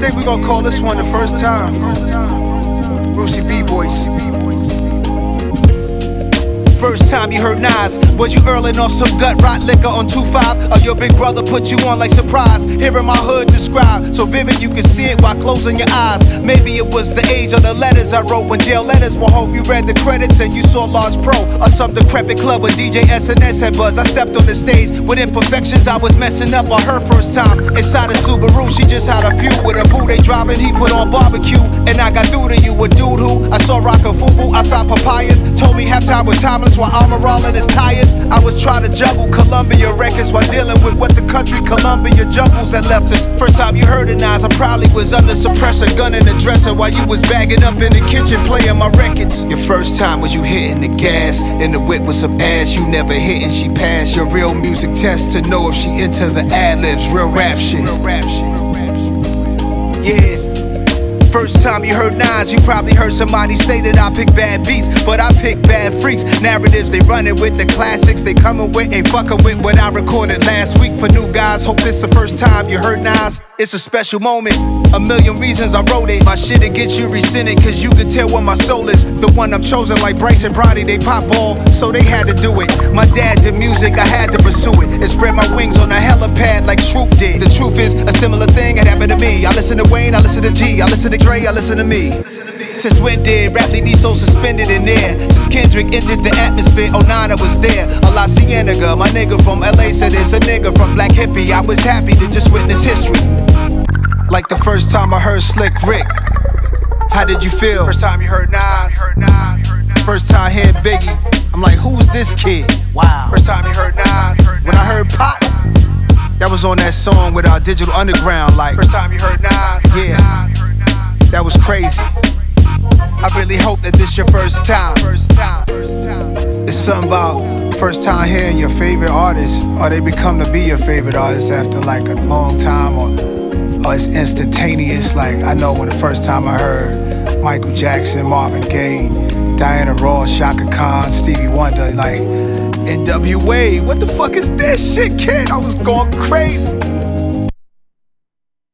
think we're gonna call this one the first time. Brucey B voice. First time you heard Nas, was you earling off some gut rot liquor on 2-5? Or your big brother put you on like surprise? Hearing my hood described, so vivid you can see it while closing your eyes. Maybe it was the age of the letters I wrote when jail letters will hope you read the credits and you saw Large Pro or some decrepit club where DJ SNS had buzz. I stepped on the stage with imperfections I was messing up on her first time. Inside a Subaru, she just had a feud with a boo they driving, he put on barbecue. And I got through to you, a dude who I saw rockin' FUBU outside Papayas. Told me halftime was timeless while armor all in his tires. I was trying to juggle Columbia records while dealing with what the country Columbia jungles had left us. First time you heard it, Nas, I probably was under suppressor, gun in the dresser while you was bagging up in the kitchen playing my records. Your first time was you hitting the gas in the whip with some ass you never hit and she passed your real music test to know if she into the ad-libs, real rap shit. Yeah. First time you heard Nas, you probably heard somebody say that I pick bad beats, but I pick bad freaks. Narratives, they running with the classics, they coming with, ain't fucking with what I recorded last week. For new guys, hope this the first time you heard Nas. It's a special moment, a million reasons I wrote it. My shit'll get you rescinded, cause you can tell where my soul is. The one I'm chosen like Bryce and Brody, they pop ball, so they had to do it. My dad did music, I had to pursue it. And spread my wings on a helipad like Troop did. The truth is, a similar thing had happened to me. I listen to Wayne, I listen to G, I listen to Dre, I listen to me. Since when did rap leave me so suspended in air? Since Kendrick entered the atmosphere, 09 I was there. A La Cienega, my nigga from LA said it's a nigga from Black Hippie. I was happy to just witness history. Like the first time I heard Slick Rick. How did you feel? First time you heard Nas. First time hearing Biggie. I'm like, who's this kid? Wow. First time you heard Nas. When I heard Pop, that was on that song with our Digital Underground. Like, first time you heard Nas. Yeah. That was crazy. I really hope that this your first time. It's something about first time hearing your favorite artist, or they become to be your favorite artist after like a long time, or it's instantaneous. Like I know when the first time I heard Michael Jackson, Marvin Gaye, Diana Ross, Shaka Khan, Stevie Wonder, like NWA, what the fuck is this shit, kid? I was going crazy.